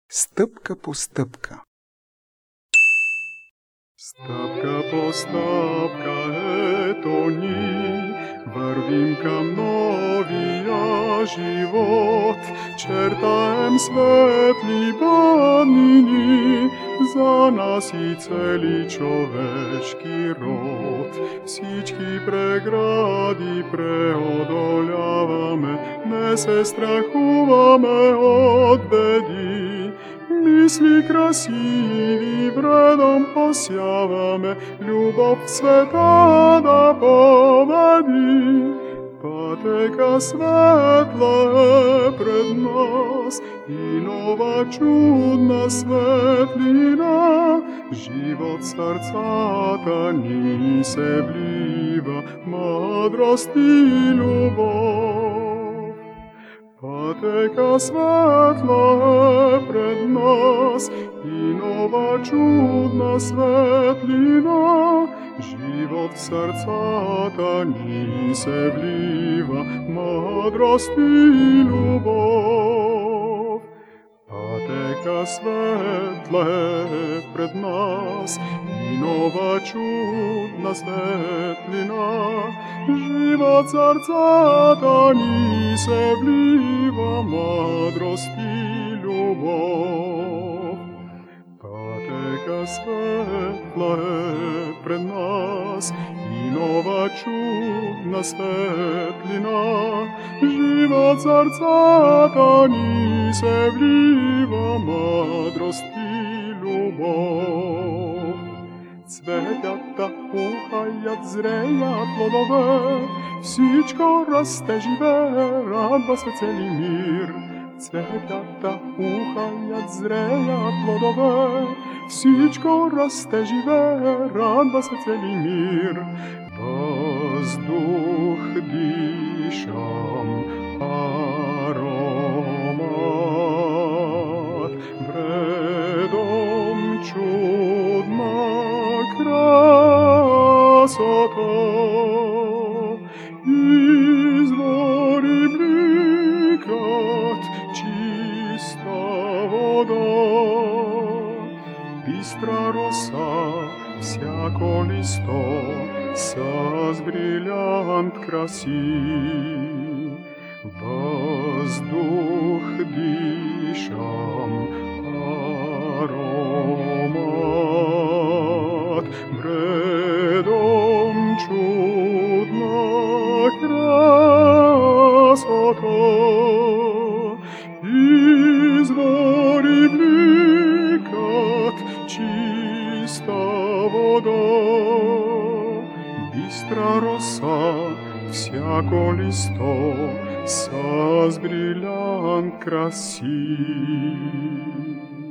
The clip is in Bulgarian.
Стъпка по стъпка. Стъпка по стъпка, ето ни вървим към новия живот. Чертаем светли банини за нас и цели човешки род. Всички прегради преодоляваме, не се страхуваме от беди. Мисли красиви вредом посяваме, любов в света да победи. Пътека светла е пред нас и нова чудна светлина. Живот сърцата ни се влива, мъдрост и любов. Пътека светла е пред нас и нова чудна светлина. Живот в сърцата ни се влива, мъдрост и любов. Пътека светла е пред нас и нова чудна светлина. Живот в сърцата ни се влива, мъдрост и любов. Пътека светла е пред нас и нова чудна светлина. Живот в сърцата ни се влива, мъдрост и любов. Цветята ухаят, зреят плодове, всичко расте, живее, радва се цели мир. Цветята ухаят, зреят плодове, всичко расте, живее, радва се цели мир. Въздух дишам, аромат, вредом чудна красота. Извори бликат, чиста вода, бистра роса, всяко листо с брилянт краси. Въздух дишам, аромат, вредом чудна красота. Извори бликат, чиста вода, бистра роса, всяко листо с брилянт краси.